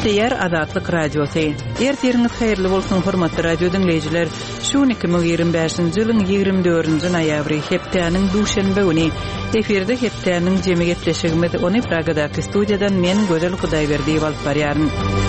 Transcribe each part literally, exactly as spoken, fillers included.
Diğer Azatlyk Radiosu. Ertiriniz hayırlı bolsun hormatly radio dinleyijiler. Şu iki bin ýygrimi beşinji ýylyň ýygrimi dördünji noýabry hepdeniň duşanbe güni eferde hepdeniň jemi gepleşigimiz ony Pragadaky studiýadan men Gözel Hudaýberdi alyp barýaryn.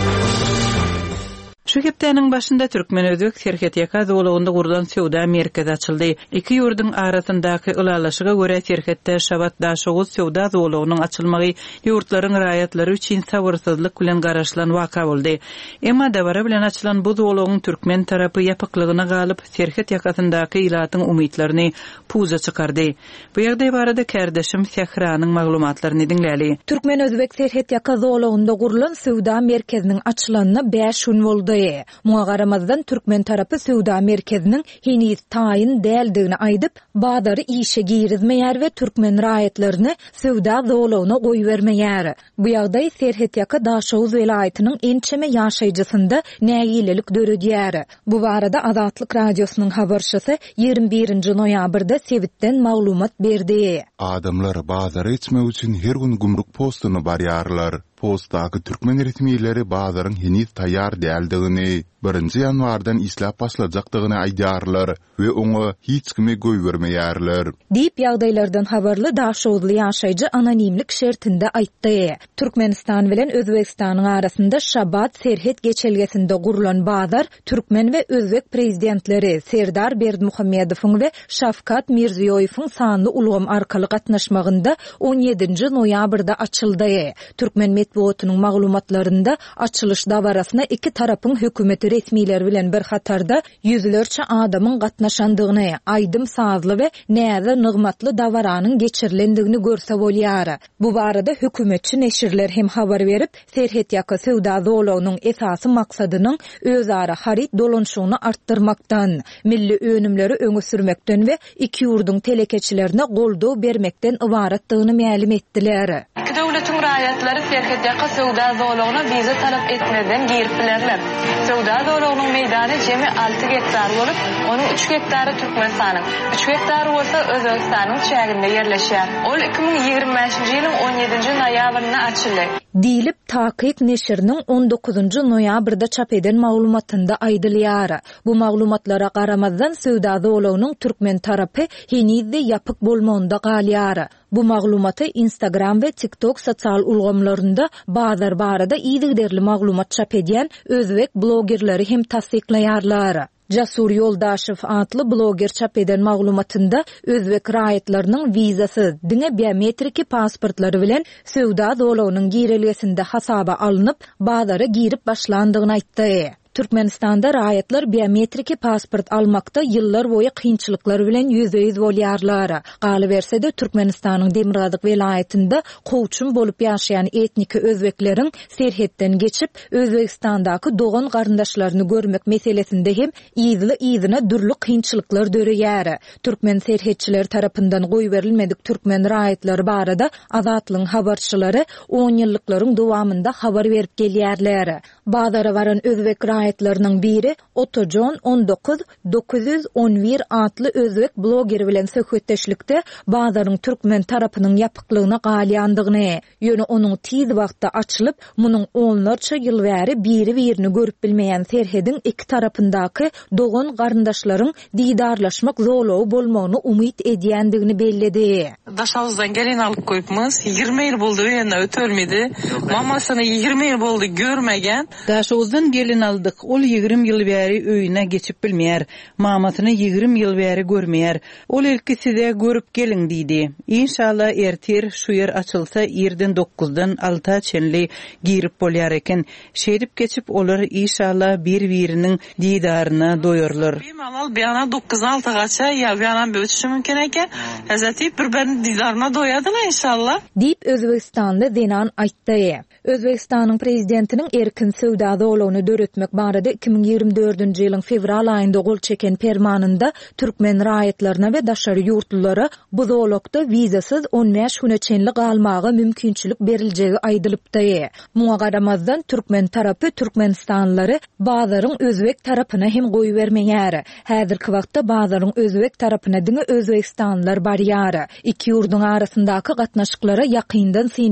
Şu hepdeniň başynda Türkmen özbek şerket ýaka zowlugynda gurulan Sewda merkezi açyldy. Iki ýurdun arasyndaky ulalaşyga görä şerketde Şabat daşoğuz Sewda zowlugynyň açylmagy ýurtlaryň raýatlary üçin sabyrsyzlyk bilen garaşylan waka boldy. Emma dabara bilen açylan bu zowlugyň Türkmen tarapy ýapyklygyna galyp şerket ýakasyndaky ilatyň umytlaryny puza çykardy. Bu ýagdaý barada kardeşim Sehranyň maglumatlaryny dinläli. Türkmen özbek şerket ýaka zowlugynda gurulan Sewda merkeziniň açylanyna beş gün boldy. Muňa garamazdan Türkmen tarapy Sewda merkeziniň heniz taýyn däldigini aýdyp, badary işe girizmeýär we Türkmen raýatlaryny Sewda zowlugyna goýbermeýär. Bu ýagdaý Serhet ýaka Daşoğuz welaýatynyň ençeme ýaşaýjysynda nägililik döredýär. Bu barada Azatlyk radiosynyň habarçysy ýygrimi birinji noýabrda Sewitden maglumat berdi. Adamlar bazary içmek üçin her gün gumruk postuny barýarlar. Postdaky Türkmen resmiýetleri bazaryň heniz taýýar däldigini, birinji ýanwardan islap başlajakdygyny aýdýarlar we oňa hiç kime goýbermeýärler. Diýip ýagdaýlardan habarly Daşowuzly ýaşaýjy anonimlik şertinde aýtdy. Türkmenistan bilen Özbekistanyň arasynda Şabat Serhet geçelgesinde gurulan bazar Türkmen we Özbek prezidentleri Serdar Berdimuhammedowyň we Şafkat Mirziýoýewiň sanly ulgam arkaly gatnaşmagynda on ýedinji noýabrda açyldy. Türkmen matbuatynyň maglumatlarynda açylış dabarasyna iki tarapyň hökümeti resmiýetleri bilen bir hatarda ýüzlerçe adamyň gatnaşandygyny, aýdym sazly we näze nygmatly dawaranyň geçirilendigini görse bolýar. Bu barada hökümetçi neşirler hem habar berip, Serhet ýaka Sewda zowlugynyň esasy maksadynyň özara harit dolanşygyny artdyrmakdan, milli önümleri öňe sürmekden we iki ýurdun telekeçilerine goldaw bermekden ibaratdygyny ma'lum etdiler. İki döwletiň raýatlary Serhet ýaka Sewda zowlugyna viza talap etmeden giripdiler. Sewda zowlugynyň meýdany jemi alty gektar bolup, onuň üç gektary Türkmenistanyň, üç gektary bolsa Özbegistanyň çäginde ýerleşýär. Ol iki bin ýygrimi beşinji ýylyň on ýedinji noýabrynda açyldy. Diýilip Takyk neşiriniň on dokuzunji noýabrda çap eden maglumatynda aýdylýar. Bu maglumatlara garamazdan Sewda zowlugynyň Türkmen tarapy henizde ýapyk bolmagynda galýar. Bu maglumaty Instagram we TikTok sosial ulgamlarynda bazar barada ýygyderli maglumat çap edýän özbek blogerleri hem tasdiklaýarlar. Jasur Yoldaşew atly bloger çap eden maglumatynda özbek raýatlarynyň vizasyz diňe biometriki pasportlary bilen Sewda zowlugynyň girelgesinde hasaba alınıp bazara girip başlandygyny aýtdy. Türkmenistanda raýatlar biometriki pasport almakda ýyllar boýy kynçylyklar bilen ýüzüýüz bolýarlar. Galy bersede Türkmenistanyň Demirgazyk welaýatynda gowçum bolup ýaşaýan etniki özbekleriň Serhetden geçip Özbegistandaky dogan garyndaşlaryny görmek meselesinde hem ýyzly ýyzyna dürli kynçylyklar döreýär. Türkmen serhetçiler tarapyndan goýberilmedik Türkmen raýatlary barada Azatlyň habarçylary on ýyllyklaryň dowamında habar berip gelýärler. Bazara baran özbek raýatlarynyň biri Otojon on dokuz dokuz yüz on bir atly özbek blogeri bilen söhbetdeşlikde bazaryň Türkmen tarapynyň ýapyklygyna galýandygyny, ýöne onuň tiz wagtda açylyp, munyň onlarça ýyl bäri biri-birini görüp bilmeýän Serhediň iki tarapyndaky dogan garyndaşlaryň diýdarlaşmak zowlugy bolmagyny umyt edýändigini belledi. Daşawuzdan gelin alyp goýupmyz. ýygrimi ýyl boldy, ýene ötölmedi. Mamasyny ýygrimi ýyl boldy görmegen. Daşawuzdan gelin aldyk. Ol ýygrimi ýyl bäri öýüne geçip bilmeýär. Mamasyny ýygrimi ýyl bäri görmeýär. Ol ilki size görüp gelin diýdi. Inşallah ertir şu ýer açylsa ýerden dokuzdan alta çenli girip bolýar eken. Şerip geçip olar inşallah bir-biriniň diýdaryna doýurlar. Bemalal beýana dokuz altıgaça ýa beýana ötüşi mümkin eken. Hazati bir-biriniň diýdaryna doýadylar inşallah. Diýip Özbegistanda denan aýtdy. Özbegistanyň prezidentiniň erkin Sewda zowlugyny döretmek barada iki bin ýygrimi dördünji ýylyň fevral aýynda gol çeken permanynda Türkmen raýatlaryna we daşary ýurtlulara bu zowlukda vizasyz on beş güne çenli galmagy mümkinçilik beriljegi aýdylypdy. Muňa garamazdan Türkmen tarapy Türkmenistanlary bazaryň özbek tarapyna hem goýbermeýär. Häzirki wagtda bazaryň özbek tarapyna diňe Özbekistanlılar barýar. Iki ýurdun arasyndaky gatnaşyklary ýakyndan